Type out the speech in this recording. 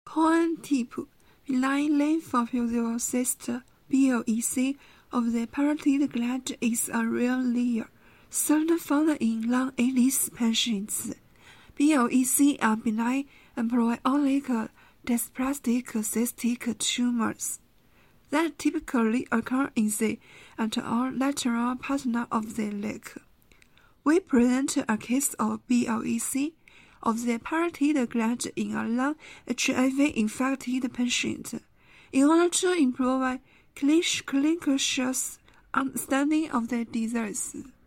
Cohen-Tip benign lymphoproliferative cyst (BLEC) of the parotid gland is a rare layer, seldom found in lung-ALS patients. BLEC are benign and proiolic dysplastic cystic tumors that typically occur in the anterolateral part of the leg. We present a case of BLEC of the parotid gland in a lung HIV-infected patient in order to improve clinician understanding of the disease.